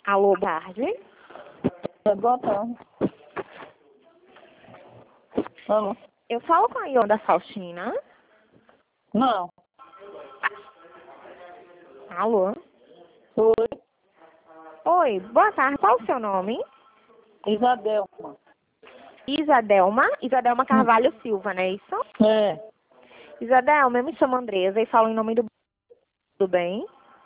Alô, boa tarde. Boa tarde. Alô? Eu falo com a Ionda Faustina. Não. Alô? Oi. Oi, boa tarde. Qual o seu nome? Isadelma. Isadelma? Isadelma Carvalho Silva, não é isso? É. Isadelma, eu me chamo Andresa e falo em nome do bem.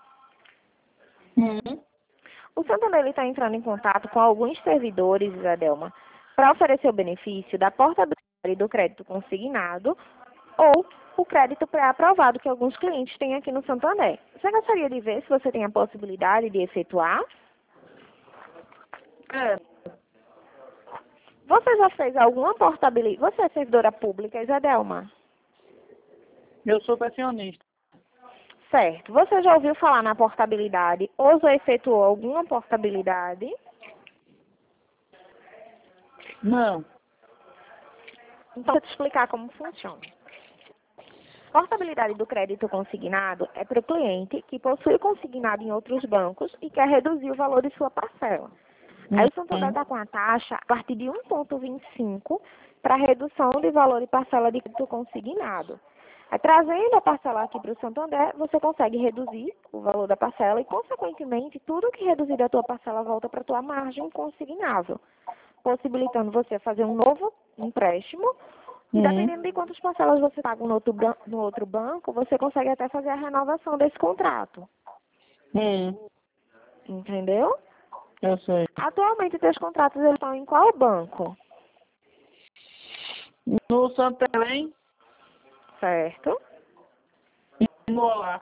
O Santander está entrando em contato com alguns servidores, Isadelma, para oferecer o benefício da portabilidade do crédito consignado ou o crédito pré-aprovado que alguns clientes têm aqui no Santander. Você gostaria de ver se você tem a possibilidade de efetuar? É. Você já fez alguma portabilidade? Você é servidora pública, Isadelma? Eu sou pensionista. Certo. Você já ouviu falar na portabilidade ou já efetuou alguma portabilidade? Não. Então, vou te explicar como funciona. Portabilidade do crédito consignado é para o cliente que possui consignado em outros bancos e quer reduzir o valor de sua parcela. Aí o Santander está com a taxa a partir de 1,25 para redução de valor de parcela de crédito consignado. Trazendo a parcela aqui para o Santander, você consegue reduzir o valor da parcela e, consequentemente, tudo que reduzir da tua parcela volta para a tua margem consignável, possibilitando você fazer um novo empréstimo. E dependendo de quantas parcelas você paga no outro banco, você consegue até fazer a renovação desse contrato. Entendeu? Eu sei. Atualmente, teus contratos eles estão em qual banco? No Santarém Certo? e no Olá.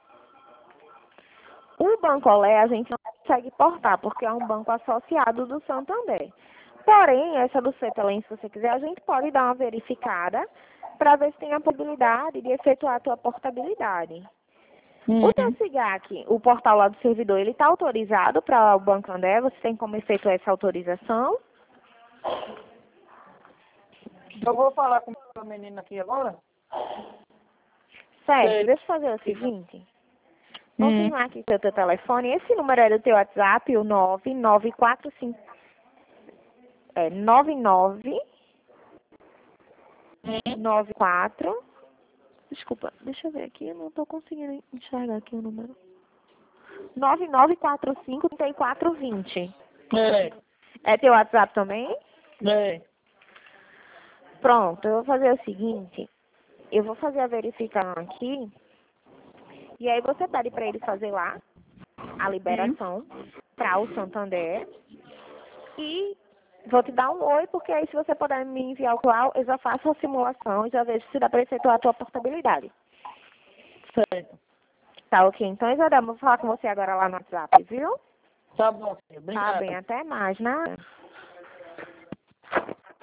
O Banco Olé a gente não consegue portar, porque é um banco associado do Santander. Porém, essa do Cetelem, se você quiser, a gente pode dar uma verificada para ver se tem a possibilidade de efetuar a tua portabilidade. O teu SIGAC, o portal lá do servidor, ele está autorizado para o Banco Andé? Você tem como efetuar essa autorização? Eu vou falar com a menina aqui agora. Certo, Sei. deixa eu fazer o seguinte. Confirmar aqui seu teu telefone. Esse número é do teu WhatsApp, o 9945... 9994... Desculpa, deixa eu ver aqui, eu não estou conseguindo enxergar aqui o número. 9945-3420. É. É teu WhatsApp também? É. Pronto, eu vou fazer o seguinte. Eu vou fazer a verificação aqui. E aí você pede para ele fazer lá a liberação para o Santander. E vou te dar um oi, porque aí se você puder me enviar o qual, eu já faço a simulação e já vejo se dá para efetuar a tua portabilidade. Certo. Tá ok? Então, Isadama, vou falar com você agora lá no WhatsApp, viu? Tá bom, filho. Obrigado. Tá bem, até mais, né?